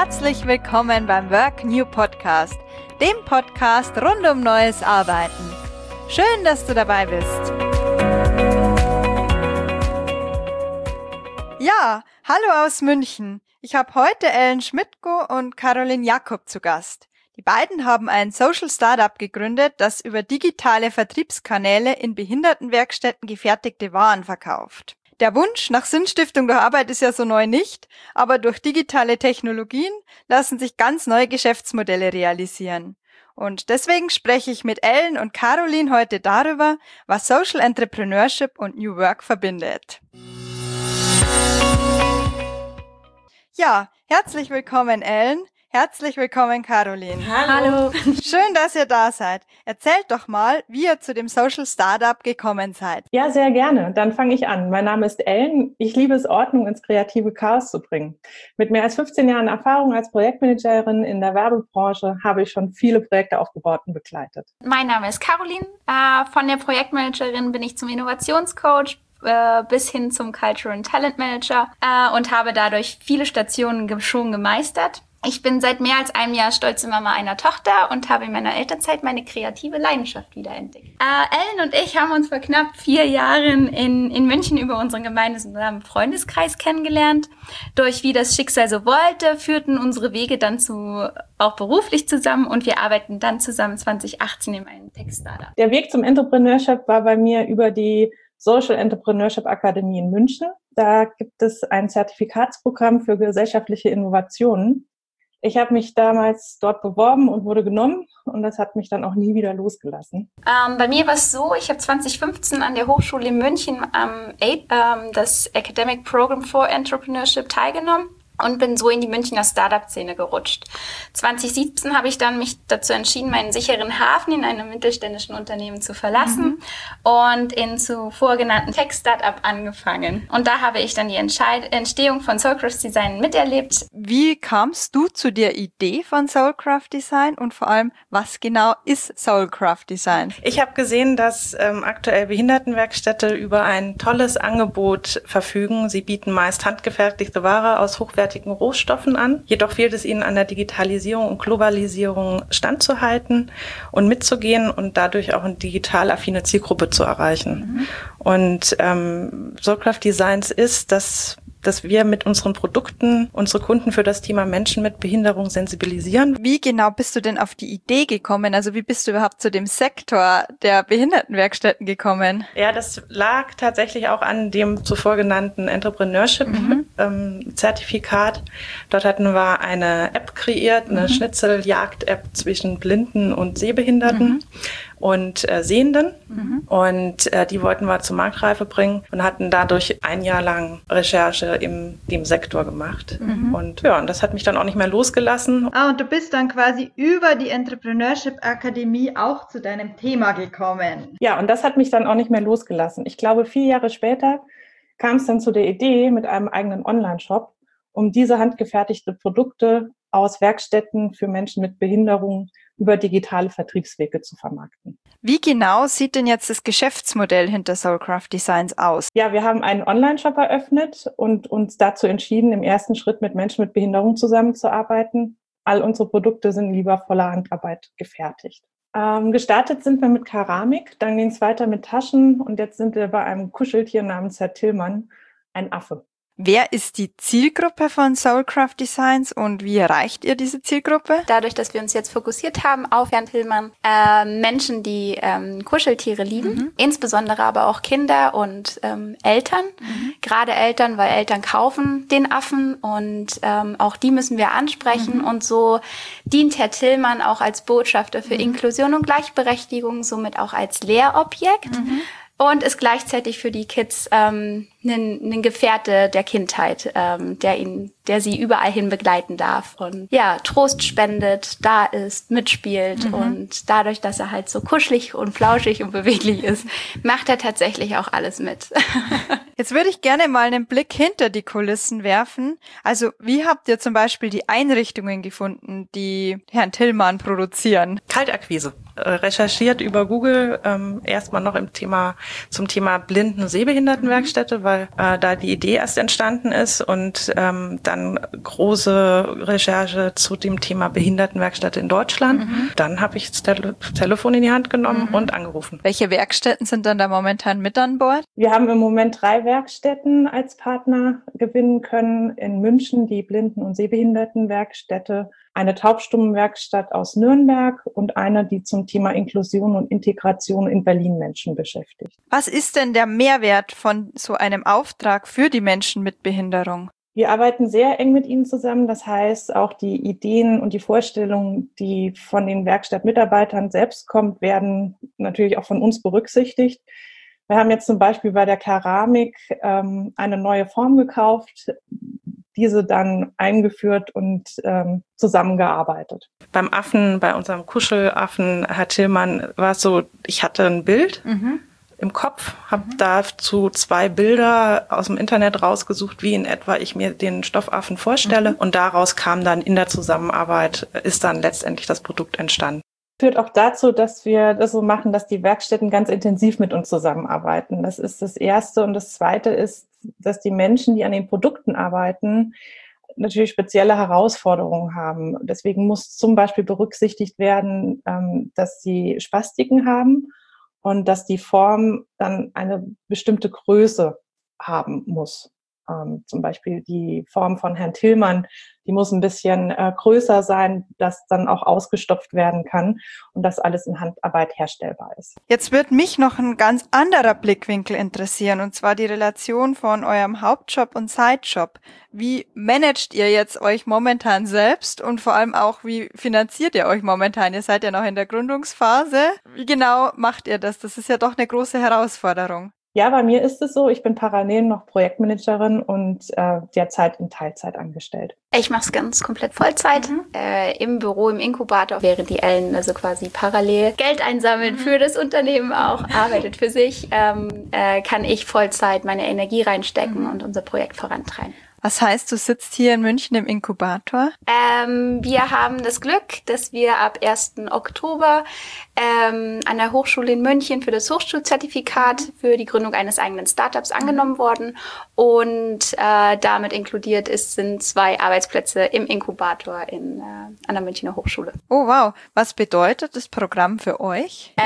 Herzlich willkommen beim Work New Podcast, dem Podcast rund um neues Arbeiten. Schön, dass du dabei bist. Ja, hallo aus München. Ich habe heute Ellen Schmidtko und Caroline Jakob zu Gast. Die beiden haben ein Social Startup gegründet, das über digitale Vertriebskanäle in Behindertenwerkstätten gefertigte Waren verkauft. Der Wunsch nach Sinnstiftung durch Arbeit ist ja so neu nicht, aber durch digitale Technologien lassen sich ganz neue Geschäftsmodelle realisieren. Und deswegen spreche ich mit Ellen und Caroline heute darüber, was Social Entrepreneurship und New Work verbindet. Ja, herzlich willkommen Ellen, herzlich willkommen Caroline. Hallo. Schön, dass ihr da seid. Erzählt doch mal, wie ihr zu dem Social Startup gekommen seid. Ja, sehr gerne. Dann fange ich an. Mein Name ist Ellen. Ich liebe es, Ordnung ins kreative Chaos zu bringen. Mit mehr als 15 Jahren Erfahrung als Projektmanagerin in der Werbebranche habe ich schon viele Projekte aufgebaut und begleitet. Mein Name ist Caroline. Von der Projektmanagerin bin ich zum Innovationscoach bis hin zum Cultural and Talent Manager und habe dadurch viele Stationen schon gemeistert. Ich bin seit mehr als einem Jahr stolze Mama einer Tochter und habe in meiner Elternzeit meine kreative Leidenschaft wiederentdeckt. Ellen und ich haben uns vor knapp 4 Jahren in München über unseren gemeinsamen Freundeskreis kennengelernt. Durch wie das Schicksal so wollte, führten unsere Wege dann auch beruflich zusammen und wir arbeiten dann zusammen 2018 in einem Tech-Startup. Der Weg zum Entrepreneurship war bei mir über die Social Entrepreneurship Akademie in München. Da gibt es ein Zertifikatsprogramm für gesellschaftliche Innovationen. Ich habe mich damals dort beworben und wurde genommen und das hat mich dann auch nie wieder losgelassen. Bei mir war es so, ich habe 2015 an der Hochschule in München am das Academic Program for Entrepreneurship teilgenommen und bin so in die Münchner Startup-Szene gerutscht. 2017 habe ich dann mich dazu entschieden, meinen sicheren Hafen in einem mittelständischen Unternehmen zu verlassen und in zuvor genannten Tech-Startup angefangen. Und da habe ich dann die Entstehung von Soulcraft Design miterlebt. Wie kamst du zu der Idee von Soulcraft Design und vor allem, was genau ist Soulcraft Design? Ich habe gesehen, dass aktuell Behindertenwerkstätte über ein tolles Angebot verfügen. Sie bieten meist handgefertigte Ware aus hochwertigen Rohstoffen an. Jedoch fehlt es ihnen an der Digitalisierung und Globalisierung standzuhalten und mitzugehen und dadurch auch eine digital affine Zielgruppe zu erreichen. Und Soulcraft Designs ist, dass wir mit unseren Produkten unsere Kunden für das Thema Menschen mit Behinderung sensibilisieren. Wie genau bist du denn auf die Idee gekommen? Also wie bist du überhaupt zu dem Sektor der Behindertenwerkstätten gekommen? Ja, das lag tatsächlich auch an dem zuvor genannten Entrepreneurship-Zertifikat. Dort hatten wir eine App kreiert, eine Schnitzeljagd-App zwischen Blinden und Sehbehinderten und Sehenden. Und die wollten wir zur Marktreife bringen und hatten dadurch ein Jahr lang Recherche in dem Sektor gemacht. Und ja, und das hat mich dann auch nicht mehr losgelassen. Und du bist dann quasi über die Entrepreneurship Akademie auch zu deinem Thema gekommen. Ja, und das hat mich dann auch nicht mehr losgelassen. Ich glaube, 4 Jahre später kam es dann zu der Idee mit einem eigenen Online-Shop, um diese handgefertigte Produkte aus Werkstätten für Menschen mit Behinderung über digitale Vertriebswege zu vermarkten. Wie genau sieht denn jetzt das Geschäftsmodell hinter Soulcraft Designs aus? Ja, wir haben einen Online-Shop eröffnet und uns dazu entschieden, im ersten Schritt mit Menschen mit Behinderung zusammenzuarbeiten. All unsere Produkte sind in liebevoller Handarbeit gefertigt. Gestartet sind wir mit Keramik, dann ging es weiter mit Taschen und jetzt sind wir bei einem Kuscheltier namens Herr Tillmann, ein Affe. Wer ist die Zielgruppe von Soulcraft Designs und wie erreicht ihr diese Zielgruppe? Dadurch, dass wir uns jetzt fokussiert haben auf Herrn Tillmann, Menschen, die Kuscheltiere lieben, insbesondere aber auch Kinder und Eltern. Gerade Eltern, weil Eltern kaufen den Affen und auch die müssen wir ansprechen. Und so dient Herr Tillmann auch als Botschafter für Inklusion und Gleichberechtigung, somit auch als Lehrobjekt. Und ist gleichzeitig für die Kids ein Gefährte der Kindheit, der sie überall hin begleiten darf und ja, Trost spendet, da ist, mitspielt und dadurch, dass er halt so kuschelig und flauschig und beweglich ist, macht er tatsächlich auch alles mit. Jetzt würde ich gerne mal einen Blick hinter die Kulissen werfen. Also wie habt ihr zum Beispiel die Einrichtungen gefunden, die Herrn Tillmann produzieren? Kaltakquise. recherchiert über Google, erstmal noch zum Thema Blinden- und Sehbehindertenwerkstätte, weil da die Idee erst entstanden ist und dann große Recherche zu dem Thema Behindertenwerkstätte in Deutschland. Dann habe ich das Telefon in die Hand genommen und angerufen. Welche Werkstätten sind dann da momentan mit an Bord? Wir haben im Moment 3 Werkstätten als Partner gewinnen können. In München die Blinden- und Sehbehindertenwerkstätte, eine Taubstummenwerkstatt aus Nürnberg und eine, die zum Thema Inklusion und Integration in Berlin Menschen beschäftigt. Was ist denn der Mehrwert von so einem Auftrag für die Menschen mit Behinderung? Wir arbeiten sehr eng mit ihnen zusammen. Das heißt, auch die Ideen und die Vorstellungen, die von den Werkstattmitarbeitern selbst kommen, werden natürlich auch von uns berücksichtigt. Wir haben jetzt zum Beispiel bei der Keramik eine neue Form gekauft, diese dann eingeführt und zusammengearbeitet. Beim Affen, bei unserem Kuschelaffen, Herr Tillmann, war es so, ich hatte ein Bild im Kopf, habe dazu 2 Bilder aus dem Internet rausgesucht, wie in etwa ich mir den Stoffaffen vorstelle. Und daraus kam dann in der Zusammenarbeit, ist dann letztendlich das Produkt entstanden. Führt auch dazu, dass wir das so machen, dass die Werkstätten ganz intensiv mit uns zusammenarbeiten. Das ist das Erste. Und das Zweite ist, dass die Menschen, die an den Produkten arbeiten, natürlich spezielle Herausforderungen haben. Deswegen muss zum Beispiel berücksichtigt werden, dass sie Spastiken haben und dass die Form dann eine bestimmte Größe haben muss. Zum Beispiel die Form von Herrn Tillmann, die muss ein bisschen größer sein, dass dann auch ausgestopft werden kann und das alles in Handarbeit herstellbar ist. Jetzt wird mich noch ein ganz anderer Blickwinkel interessieren, und zwar die Relation von eurem Hauptjob und Sidejob. Wie managt ihr jetzt euch momentan selbst und vor allem auch, wie finanziert ihr euch momentan? Ihr seid ja noch in der Gründungsphase. Wie genau macht ihr das? Das ist ja doch eine große Herausforderung. Ja, bei mir ist es so, ich bin parallel noch Projektmanagerin und derzeit in Teilzeit angestellt. Ich mache es ganz komplett Vollzeit im Büro, im Inkubator, während die Ellen also quasi parallel Geld einsammeln für das Unternehmen auch, arbeitet für sich, kann ich Vollzeit meine Energie reinstecken und unser Projekt vorantreiben. Was heißt, du sitzt hier in München im Inkubator? Wir haben das Glück, dass wir ab 1. Oktober an der Hochschule in München für das Hochschulzertifikat für die Gründung eines eigenen Startups angenommen worden. Und damit inkludiert sind 2 Arbeitsplätze im Inkubator an der Münchner Hochschule. Oh wow, was bedeutet das Programm für euch?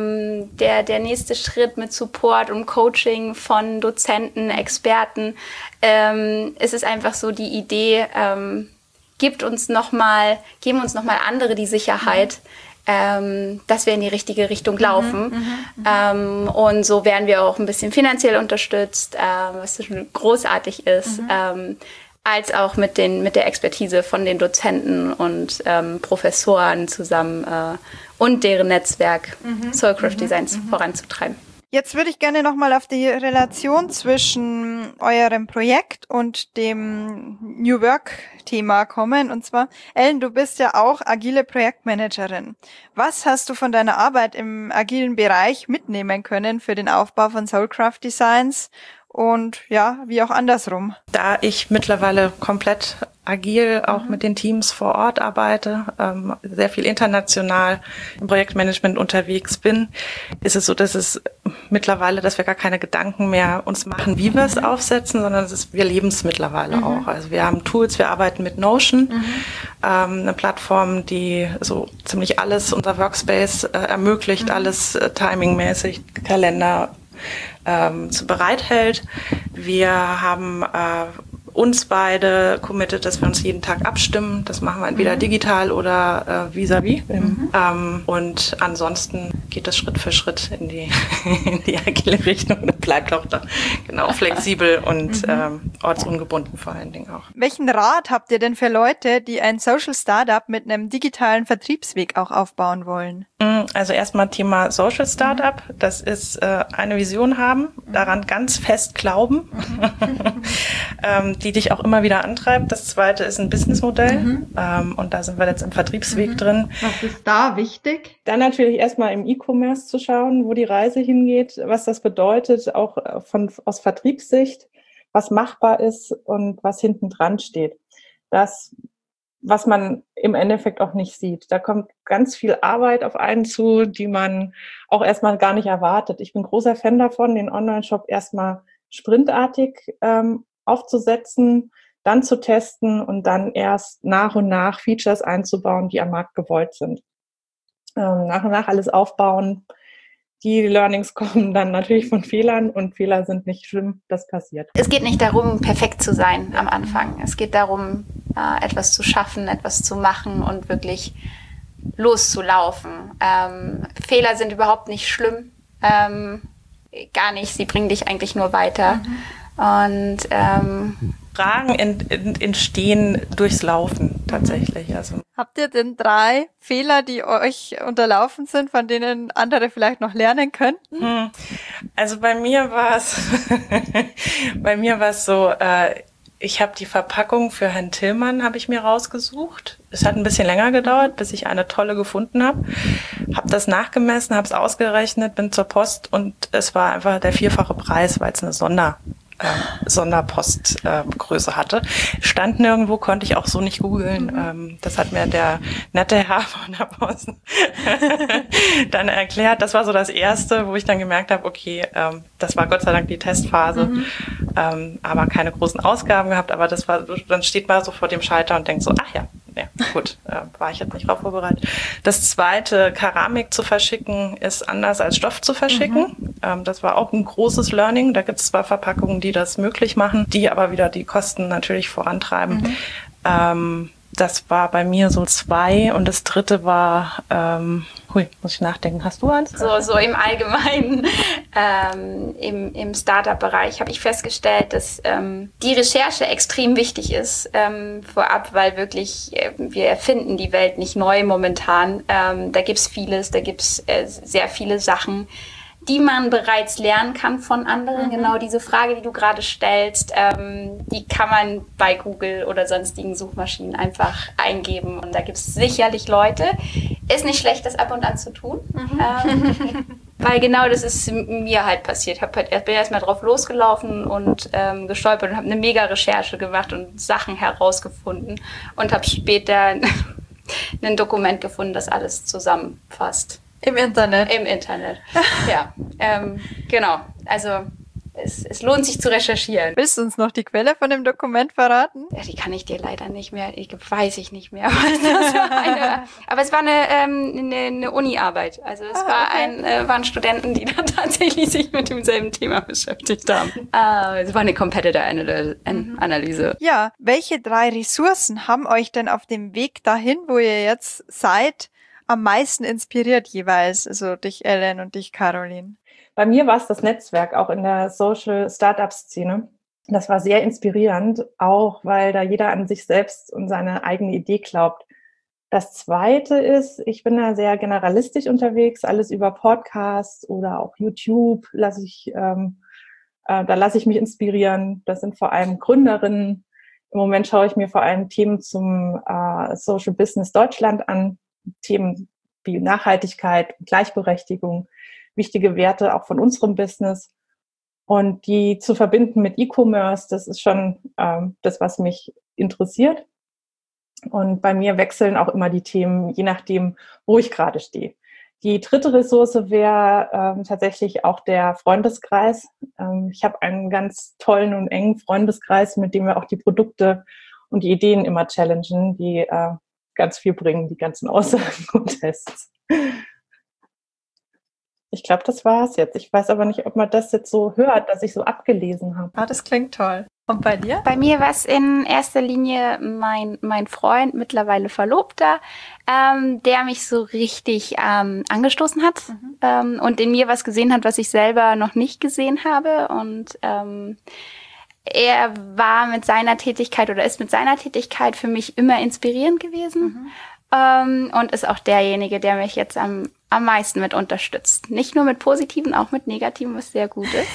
Der nächste Schritt mit Support und Coaching von Dozenten, Experten, es ist einfach so die Idee, geben uns noch mal andere die Sicherheit, dass wir in die richtige Richtung laufen. Und so werden wir auch ein bisschen finanziell unterstützt, was schon großartig ist, als auch mit der Expertise von den Dozenten und Professoren zusammen und deren Netzwerk Soulcraft Designs voranzutreiben. Jetzt würde ich gerne nochmal auf die Relation zwischen eurem Projekt und dem New Work-Thema kommen. Und zwar, Ellen, du bist ja auch agile Projektmanagerin. Was hast du von deiner Arbeit im agilen Bereich mitnehmen können für den Aufbau von Soulcraft Designs? Und ja, wie auch andersrum. Da ich mittlerweile komplett agil auch mit den Teams vor Ort arbeite, sehr viel international im Projektmanagement unterwegs bin, ist es so, dass wir gar keine Gedanken mehr uns machen, wie wir es aufsetzen, sondern wir leben es mittlerweile auch. Also wir haben Tools, wir arbeiten mit Notion, eine Plattform, die so ziemlich alles, unser Workspace ermöglicht, alles timingmäßig, Kalender bereithält. Wir haben uns beide committed, dass wir uns jeden Tag abstimmen. Das machen wir entweder digital oder vis-à-vis. Und ansonsten geht es Schritt für Schritt in die agile Richtung und bleibt auch da genau flexibel und ortsungebunden vor allen Dingen auch. Welchen Rat habt ihr denn für Leute, die ein Social Startup mit einem digitalen Vertriebsweg auch aufbauen wollen? Also erstmal Thema Social Startup. Das ist eine Vision haben, daran ganz fest glauben, die dich auch immer wieder antreibt. Das zweite ist ein Businessmodell. Und da sind wir jetzt im Vertriebsweg drin. Was ist da wichtig? Dann natürlich erstmal im E-Commerce zu schauen, wo die Reise hingeht, was das bedeutet, auch aus Vertriebssicht, was machbar ist und was hinten dran steht. Das was man im Endeffekt auch nicht sieht. Da kommt ganz viel Arbeit auf einen zu, die man auch erstmal gar nicht erwartet. Ich bin großer Fan davon, den Online-Shop erstmal sprintartig aufzusetzen, dann zu testen und dann erst nach und nach Features einzubauen, die am Markt gewollt sind. Nach und nach alles aufbauen. Die Learnings kommen dann natürlich von Fehlern und Fehler sind nicht schlimm, das passiert. Es geht nicht darum, perfekt zu sein am Anfang. Es geht darum, etwas zu schaffen, etwas zu machen und wirklich loszulaufen. Fehler sind überhaupt nicht schlimm, gar nicht. Sie bringen dich eigentlich nur weiter. Und Fragen entstehen durchs Laufen tatsächlich. Also habt ihr denn 3 Fehler, die euch unterlaufen sind, von denen andere vielleicht noch lernen könnten? Also bei mir war es so, ich habe die Verpackung für Herrn Tillmann habe ich mir rausgesucht. Es hat ein bisschen länger gedauert, bis ich eine tolle gefunden habe. Habe das nachgemessen, habe es ausgerechnet, bin zur Post und es war einfach der 4-fache Preis, weil es eine Sonderpostgröße hatte. Stand nirgendwo, konnte ich auch so nicht googeln. Das hat mir der nette Herr von der Post dann erklärt. Das war so das Erste, wo ich dann gemerkt habe, okay, das war Gott sei Dank die Testphase, aber keine großen Ausgaben gehabt. Aber das war, dann steht man so vor dem Schalter und denkt so, ach ja, gut, war ich jetzt nicht drauf vorbereitet. Das Zweite, Keramik zu verschicken, ist anders als Stoff zu verschicken. Das war auch ein großes Learning. Da gibt es zwar Verpackungen, die das möglich machen, die aber wieder die Kosten natürlich vorantreiben. Das war bei mir so 2 und das Dritte war, muss ich nachdenken, hast du eins? So im Allgemeinen, im Startup-Bereich habe ich festgestellt, dass die Recherche extrem wichtig ist vorab, weil wirklich wir erfinden die Welt nicht neu momentan. Da gibt's vieles, da gibt's sehr viele Sachen, die man bereits lernen kann von anderen. Genau diese Frage, die du gerade stellst, die kann man bei Google oder sonstigen Suchmaschinen einfach eingeben. Und da gibt es sicherlich Leute. Ist nicht schlecht, das ab und an zu tun. Weil genau das ist mir halt passiert. Ich bin erst mal drauf losgelaufen und gestolpert und habe eine mega Recherche gemacht und Sachen herausgefunden und habe später ein Dokument gefunden, das alles zusammenfasst. Im Internet. Im Internet, ja. Genau, also es lohnt sich zu recherchieren. Willst du uns noch die Quelle von dem Dokument verraten? Ja, die kann ich dir leider nicht mehr, weiß ich nicht mehr. Aber es war eine Uni-Arbeit. Also es waren Studenten, die dann tatsächlich sich mit demselben Thema beschäftigt haben. Es war eine Competitor-Analyse. Ja, welche 3 Ressourcen haben euch denn auf dem Weg dahin, wo ihr jetzt seid, am meisten inspiriert jeweils, also dich Ellen und dich Caroline? Bei mir war es das Netzwerk, auch in der Social Startup-Szene. Das war sehr inspirierend, auch weil da jeder an sich selbst und seine eigene Idee glaubt. Das Zweite ist, ich bin da sehr generalistisch unterwegs, alles über Podcasts oder auch YouTube lasse ich mich inspirieren. Das sind vor allem Gründerinnen. Im Moment schaue ich mir vor allem Themen zum Social Business Deutschland an. Themen wie Nachhaltigkeit, Gleichberechtigung, wichtige Werte auch von unserem Business und die zu verbinden mit E-Commerce, das ist schon das, was mich interessiert. Und bei mir wechseln auch immer die Themen, je nachdem, wo ich gerade stehe. Die dritte Ressource wäre tatsächlich auch der Freundeskreis. Ich habe einen ganz tollen und engen Freundeskreis, mit dem wir auch die Produkte und die Ideen immer challengen, die ganz viel bringen, die ganzen Aussagen und Tests. Ich glaube, das war's jetzt. Ich weiß aber nicht, ob man das jetzt so hört, dass ich so abgelesen habe. Das klingt toll. Und bei dir? Bei mir war es in erster Linie mein Freund, mittlerweile Verlobter, der mich so richtig angestoßen hat und in mir was gesehen hat, was ich selber noch nicht gesehen habe. Und er war mit seiner Tätigkeit oder ist mit seiner Tätigkeit für mich immer inspirierend gewesen und ist auch derjenige, der mich jetzt am meisten mit unterstützt. Nicht nur mit Positiven, auch mit Negativen, was sehr gut ist.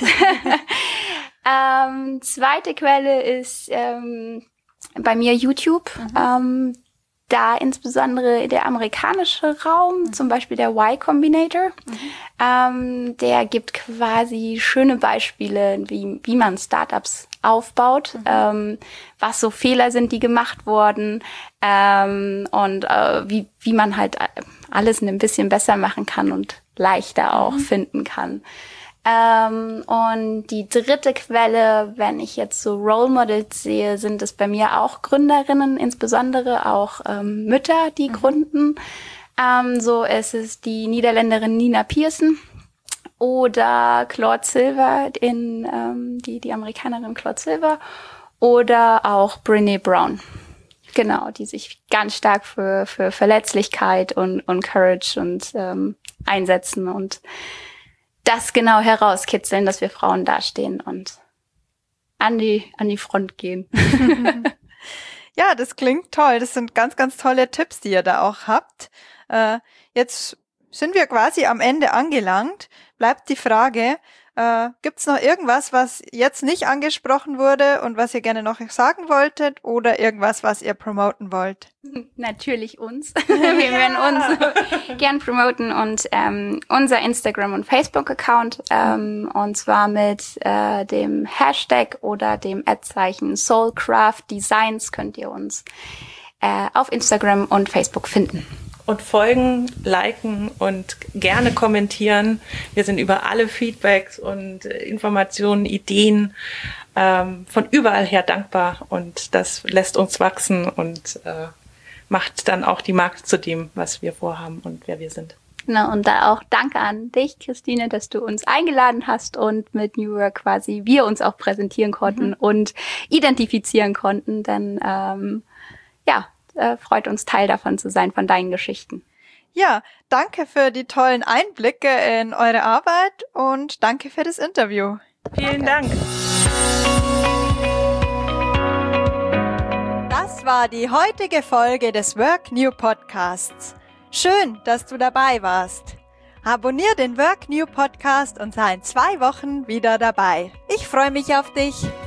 Zweite Quelle ist bei mir YouTube. da insbesondere der amerikanische Raum, zum Beispiel der Y Combinator, der gibt quasi schöne Beispiele, wie man Startups aufbaut, was so Fehler sind, die gemacht wurden, und wie man halt alles ein bisschen besser machen kann und leichter auch finden kann. Und die dritte Quelle, wenn ich jetzt so Role Models sehe, sind es bei mir auch Gründerinnen, insbesondere auch Mütter, die gründen. So ist es die Niederländerin Nina Pearson oder Claude Silver, die Amerikanerin Claude Silver, oder auch Brené Brown. Genau, die sich ganz stark für Verletzlichkeit und Courage und einsetzen und das genau herauskitzeln, dass wir Frauen dastehen und an die Front gehen. Ja, das klingt toll. Das sind ganz, ganz tolle Tipps, die ihr da auch habt. Jetzt sind wir quasi am Ende angelangt. Bleibt die Frage, gibt's noch irgendwas, was jetzt nicht angesprochen wurde und was ihr gerne noch sagen wolltet oder irgendwas, was ihr promoten wollt? Natürlich uns. Wir werden uns gern promoten und unser Instagram- und Facebook-Account und zwar mit dem Hashtag oder dem @ Soulcraftdesigns könnt ihr uns auf Instagram und Facebook finden. Und folgen, liken und gerne kommentieren. Wir sind über alle Feedbacks und Informationen, Ideen von überall her dankbar. Und das lässt uns wachsen und macht dann auch die Marke zu dem, was wir vorhaben und wer wir sind. Genau, und da auch danke an dich, Christine, dass du uns eingeladen hast und mit New Work quasi wir uns auch präsentieren konnten und identifizieren konnten. Denn freut uns, Teil davon zu sein, von deinen Geschichten. Ja, danke für die tollen Einblicke in eure Arbeit und danke für das Interview. Vielen Dank. Das war die heutige Folge des Work New Podcasts. Schön, dass du dabei warst. Abonnier den Work New Podcast und sei in 2 Wochen wieder dabei. Ich freue mich auf dich.